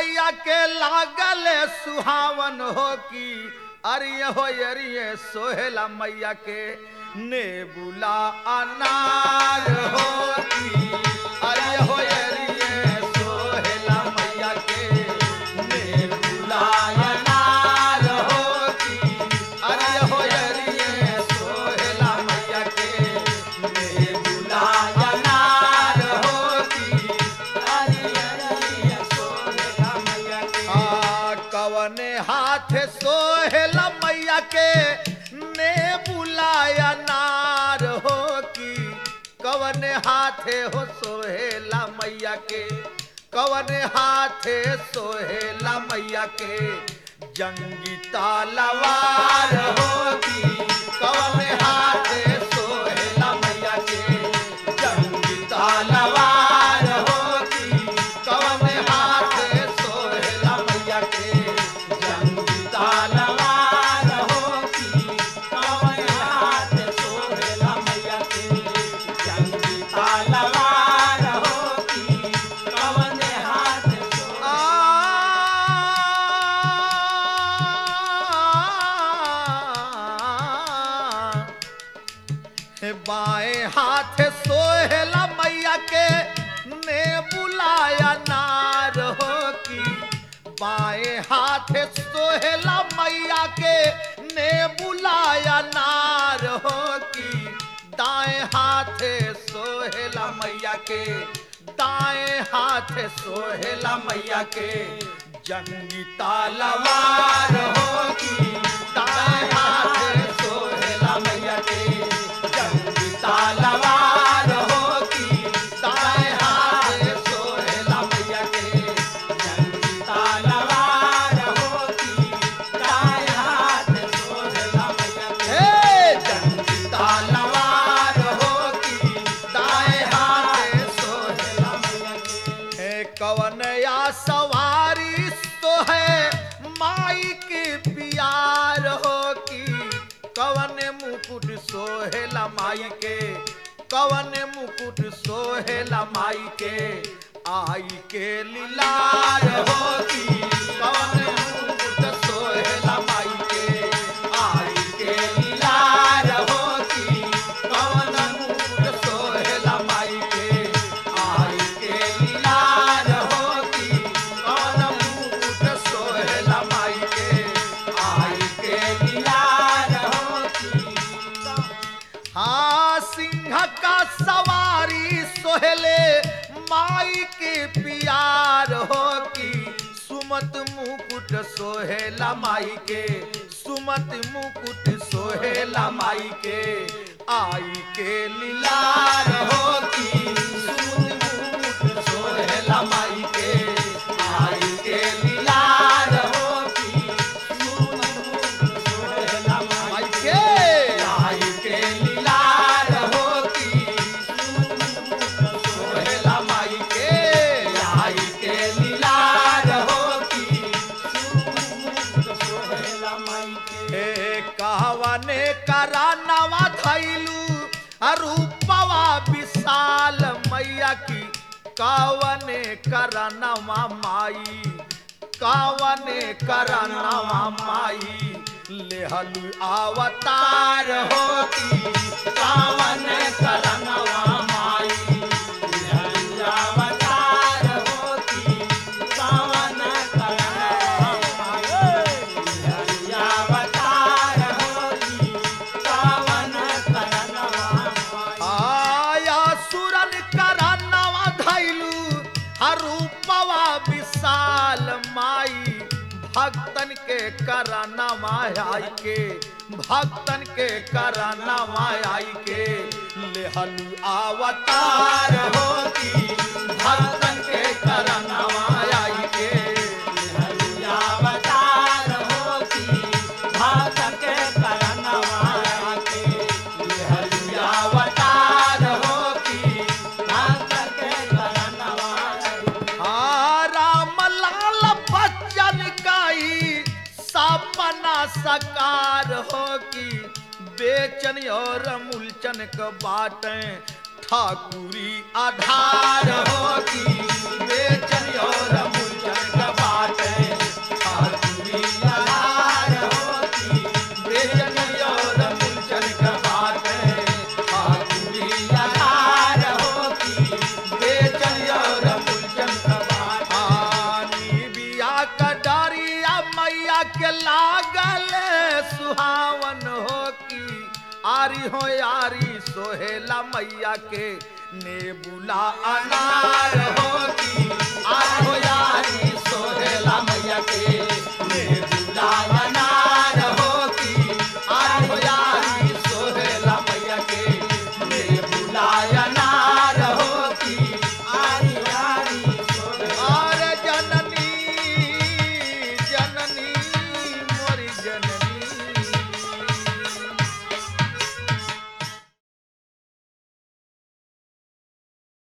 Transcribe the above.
मैया के लागल सुहावन हो की अरिये हो अरिये सोहेला मैया के नेबुला अनार हो की अरिये हो अरिये सोहेला मैया के नेबुला अनार हो की अरिये हो अरिये सोहेला मैया के नेबुला अनार हो की अरिये अरिये सोहेला मैया के कवने हाथ सोहेला मैया के नेबुला अनार हो की कवन हाथे हो सोहेला मैया के कवन हाथे सोहेला मैया के जंगी तलवार हो की कवन हाथे सोहेला मैया के जंगी तलवार हो की कवन हाथे सोहेला मैया के जंगी तलवार हो की कवन हाथे सोहेला मैया के जंगी तलवार हो की कवन हाथे बाएं हाथ सोहेला मैया के नेबुला अनार हो की बाएं हाथ सोहेला मैया के नेबुला अनार हो की दाएं हाथ सोहेला मैया के दाएं हाथ सोहेला मैया के जंगी तलवार हो की दाएं हाथ सोहेला मैया के जंगी तलवार हो की दाएं हाथ सोहेला मैया के जंगी तलवार हो की दाएं हाथ सोहेला मैया के जंगी तलवार हो की दाएं हाथ सोहेला मैया के कवन या सवारी तो है माई के प्यार हो की कवन मुकुट सोहेला माई के कवन मुकुट सोहेला माई के आई के लीलार हो की कवन मुकुट सोहेला माई के आई के लीलार हो की कवन मुकुट सोहेला माई के आई के लीलार हो की कवन मुकुट सोहेला माई के आई के लीलार हो की हाँ सिंह का सवारी सोहेले माई के प्यार हो की सुमत मुकुट सोहेला माई के सुमत मुकुट सोहेला माई के आई के लीलार हो की सुमत मुकुट सोहेला माई के आई के लीलार हो की सुमत मुकुट सोहेला माई के आई के लीलार हो की सुमत मुकुट सोहेला माई के आई के लीलार हो की सुमत मुकुट सोहेला माई के कहवने करानवा थैलू रूपवा विशाल मैया की कवने करानवा माई कवने करानवा माई लेहलु अवतार हो की कवने करानवा माई लेहलु अवतार हो की कवने करानवा माई लेहलु अवतार हो की कवने करानवा माई आया सुरन करानवा धैलू रूपवा विशाल माई भक्तन के करानवा आई के भक्तन के करानवा आई के लेहलु अवतार हो की भक्तन के करानवा आई के लेहलु अवतार हो की भक्तन के करानवा आई के लेहलु अवतार हो की भक्तन के करानवा राम लाल बच्चन काई सपना सकार हो की बेचन और मूलचन क बाटे ठाकुरी आधार हो की बेचन और मूलचन क बाटे सोहेला मैया के नेबुला अनार हो की आठो यारी सोहेला मैया के नेबुला